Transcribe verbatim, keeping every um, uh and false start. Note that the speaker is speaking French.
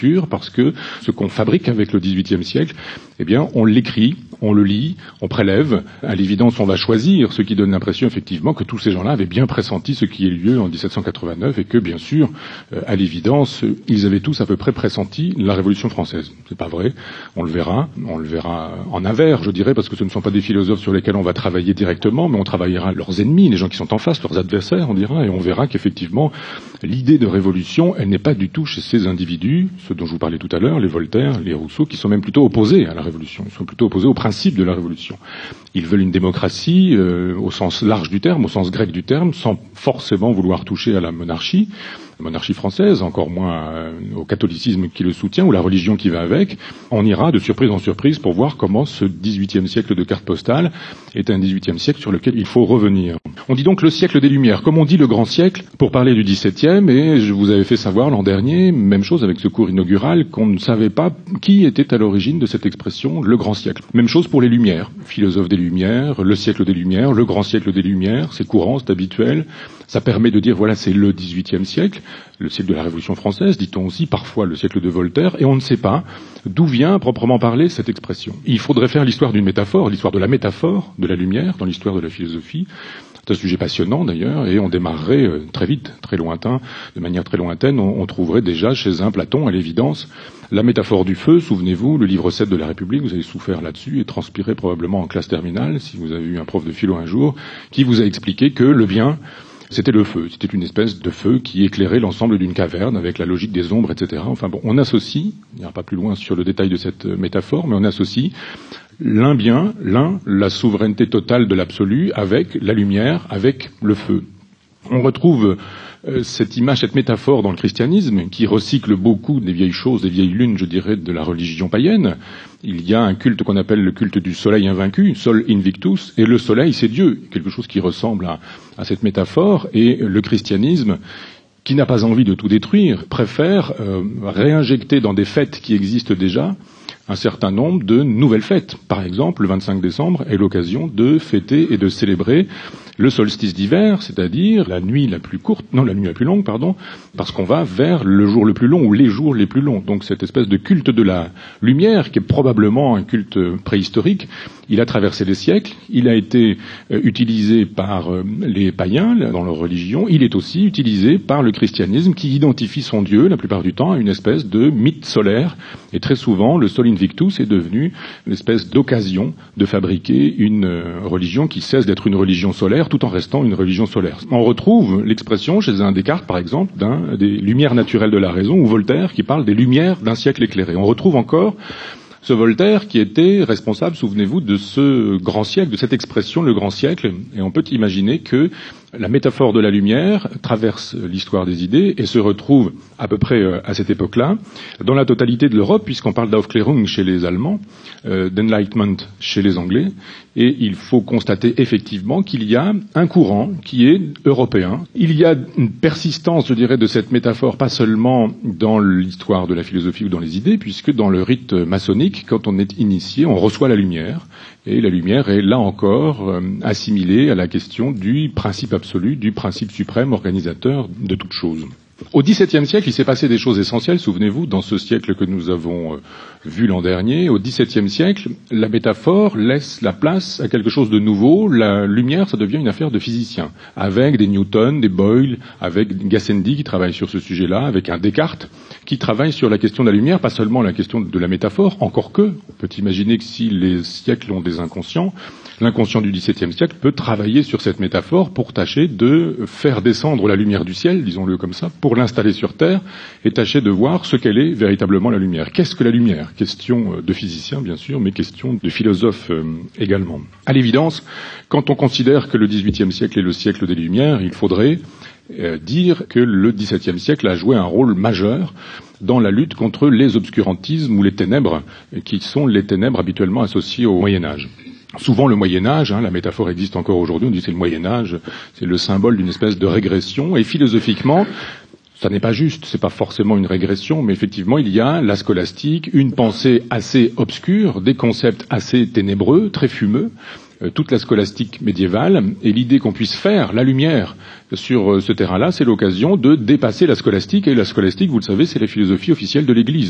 parce que ce qu'on fabrique avec le dix-huitième siècle, eh bien, on l'écrit, on le lit, on prélève. À l'évidence, on va choisir ce qui donne l'impression, effectivement, que tous ces gens-là avaient bien pressenti ce qui ait lieu en dix-sept cent quatre-vingt-neuf et que, bien sûr, à l'évidence, ils avaient tous à peu près pressenti la Révolution française. C'est pas vrai. On le verra. On le verra en avers, je dirais, parce que ce ne sont pas des philosophes sur lesquels on va travailler directement, mais on travaillera leurs ennemis, les gens qui sont en face, leurs adversaires, on dira, et on verra qu'effectivement, l'idée de révolution, elle n'est pas du tout chez ces individus, ceux dont je vous parlais tout à l'heure, les Voltaire, les Rousseau, qui sont même plutôt opposés à la révolution. Ils sont plutôt opposés au principe de la révolution. Ils veulent une démocratie euh, au sens large du terme, au sens grec du terme, sans forcément vouloir toucher à la monarchie. La monarchie française, encore moins euh, au catholicisme qui le soutient, ou la religion qui va avec. On ira de surprise en surprise pour voir comment ce dix-huitième siècle de carte postale est un dix-huitième siècle sur lequel il faut revenir. On dit donc le siècle des Lumières, comme on dit le grand siècle, pour parler du dix-septième, et je vous avais fait savoir l'an dernier, même chose avec ce cours inaugural, qu'on ne savait pas qui était à l'origine de cette expression, le grand siècle. Même chose pour les Lumières, philosophe des Lumières, le siècle des Lumières, le grand siècle des Lumières, c'est courant, c'est habituel. Ça permet de dire, voilà, c'est le dix-huitième siècle, le siècle de la Révolution française, dit-on aussi parfois le siècle de Voltaire, et on ne sait pas d'où vient, à proprement parler, cette expression. Il faudrait faire l'histoire d'une métaphore, l'histoire de la métaphore de la lumière, dans l'histoire de la philosophie. C'est un sujet passionnant d'ailleurs, et on démarrerait euh, très vite, très lointain, de manière très lointaine, on, on trouverait déjà chez un Platon, à l'évidence, la métaphore du feu. Souvenez-vous, le livre sept de la République, vous avez souffert là-dessus et transpiré probablement en classe terminale, si vous avez eu un prof de philo un jour, qui vous a expliqué que le bien, c'était le feu. C'était une espèce de feu qui éclairait l'ensemble d'une caverne avec la logique des ombres, et cetera. Enfin bon, on associe, il n'y ira pas plus loin sur le détail de cette métaphore, mais on associe l'un bien, l'un, la souveraineté totale de l'absolu, avec la lumière, avec le feu. On retrouve euh, cette image, cette métaphore dans le christianisme, qui recycle beaucoup des vieilles choses, des vieilles lunes, je dirais, de la religion païenne. Il y a un culte qu'on appelle le culte du soleil invaincu, Sol Invictus, et le soleil, c'est Dieu, quelque chose qui ressemble à, à cette métaphore, et le christianisme, qui n'a pas envie de tout détruire, préfère euh, réinjecter dans des fêtes qui existent déjà un certain nombre de nouvelles fêtes. Par exemple, le vingt-cinq décembre est l'occasion de fêter et de célébrer le solstice d'hiver, c'est-à-dire la nuit la plus courte, non, la nuit la plus longue, pardon, parce qu'on va vers le jour le plus long ou les jours les plus longs. Donc cette espèce de culte de la lumière, qui est probablement un culte préhistorique, il a traversé les siècles, il a été euh, utilisé par euh, les païens dans leur religion, il est aussi utilisé par le christianisme qui identifie son Dieu, la plupart du temps, à une espèce de mythe solaire. Et très souvent, le Sol Invictus est devenu une espèce d'occasion de fabriquer une euh, religion qui cesse d'être une religion solaire tout en restant une religion solaire. On retrouve l'expression chez un Descartes, par exemple, d'un des lumières naturelles de la raison, ou Voltaire qui parle des lumières d'un siècle éclairé. On retrouve encore ce Voltaire qui était responsable, souvenez-vous, de ce grand siècle, de cette expression, le grand siècle, et on peut imaginer que la métaphore de la lumière traverse l'histoire des idées et se retrouve à peu près à cette époque-là dans la totalité de l'Europe, puisqu'on parle d'Aufklärung chez les Allemands, euh, d'Enlightenment chez les Anglais, et il faut constater effectivement qu'il y a un courant qui est européen. Il y a une persistance, je dirais, de cette métaphore, pas seulement dans l'histoire de la philosophie ou dans les idées, puisque dans le rite maçonnique, quand on est initié, on reçoit la lumière, et la lumière est là encore euh, assimilée à la question du principe absolu, du principe suprême organisateur de toute chose. Au dix-septième siècle, il s'est passé des choses essentielles, souvenez-vous, dans ce siècle que nous avons euh, vu l'an dernier. Au dix-septième siècle, la métaphore laisse la place à quelque chose de nouveau. La lumière, ça devient une affaire de physiciens, avec des Newton, des Boyle, avec Gassendi qui travaille sur ce sujet-là, avec un Descartes qui travaille sur la question de la lumière, pas seulement la question de la métaphore, encore que, on peut imaginer que si les siècles ont des inconscients, l'inconscient du dix-septième siècle peut travailler sur cette métaphore pour tâcher de faire descendre la lumière du ciel, disons-le comme ça, pour l'installer sur Terre et tâcher de voir ce qu'elle est véritablement la lumière. Qu'est-ce que la lumière? Question de physicien, bien sûr, mais question de philosophe euh, également. À l'évidence, quand on considère que le dix-huitième siècle est le siècle des Lumières, il faudrait euh, dire que le dix-septième siècle a joué un rôle majeur dans la lutte contre les obscurantismes ou les ténèbres, qui sont les ténèbres habituellement associées au Moyen-Âge. Souvent le Moyen-Âge, hein, la métaphore existe encore aujourd'hui, on dit c'est le Moyen-Âge, c'est le symbole d'une espèce de régression, et philosophiquement, ça n'est pas juste, c'est pas forcément une régression, mais effectivement il y a la scolastique, une pensée assez obscure, des concepts assez ténébreux, très fumeux, euh, toute la scolastique médiévale, et l'idée qu'on puisse faire la lumière sur euh, ce terrain-là, c'est l'occasion de dépasser la scolastique, et la scolastique, vous le savez, c'est la philosophie officielle de l'Église.